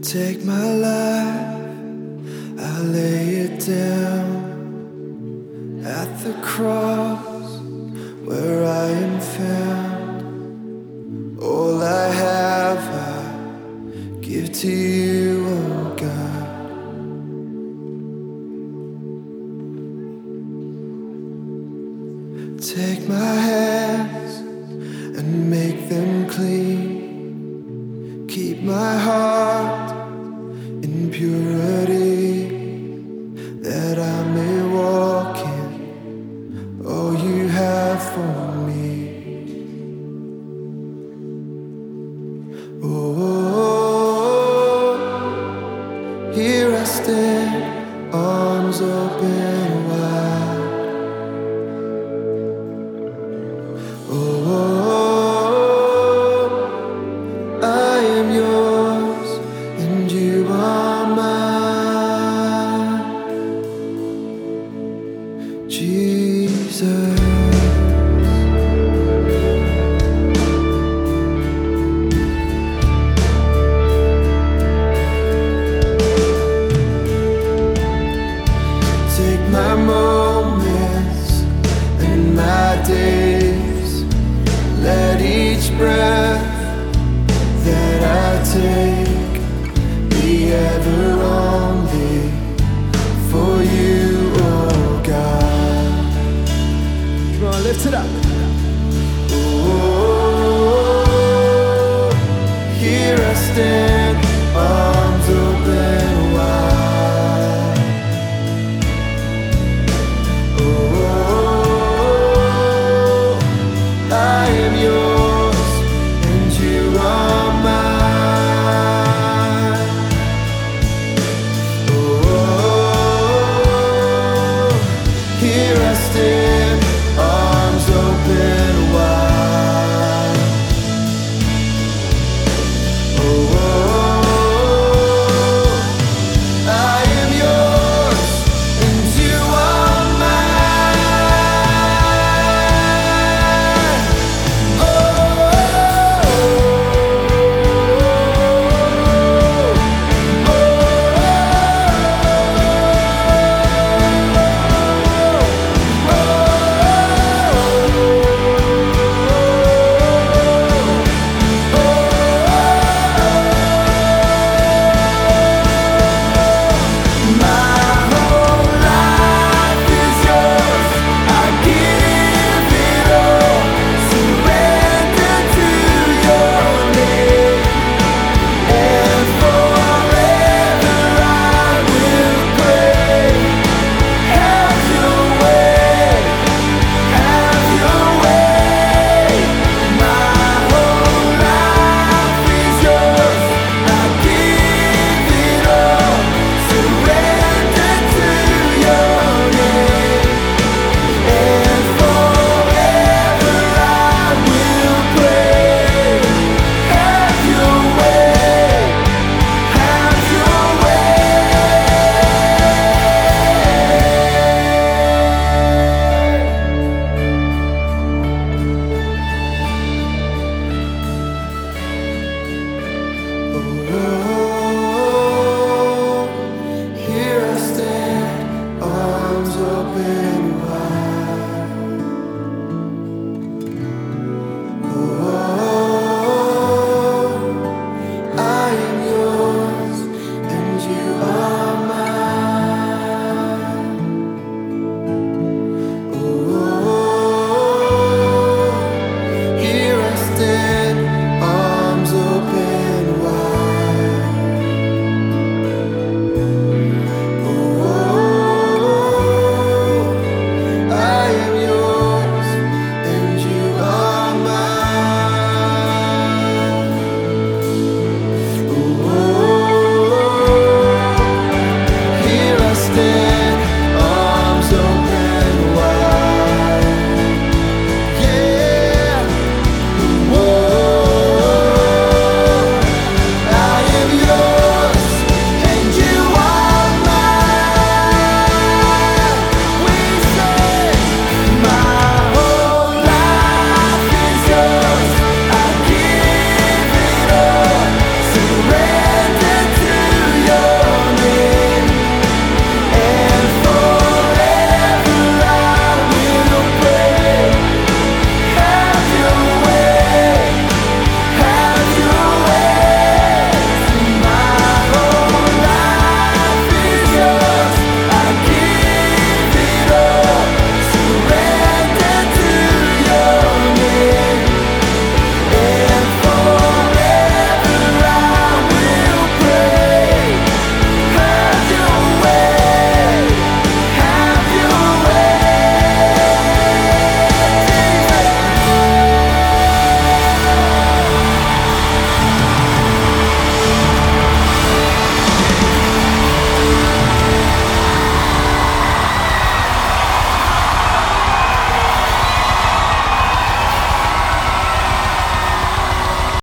Take my life, I lay it down at the cross where I am found. All I have I give to you, oh God. Take my hands and make them clean. Keep my heart in purity, that I may walk in all you have for me. Oh, here I stand, arms open wide. I am yours and you are mine, Jesus. Take my moments and my days, let each breath that I take be ever only for you, oh God. Come on, lift it up. Oh, here I stand, arms open wide. Oh, I am yours.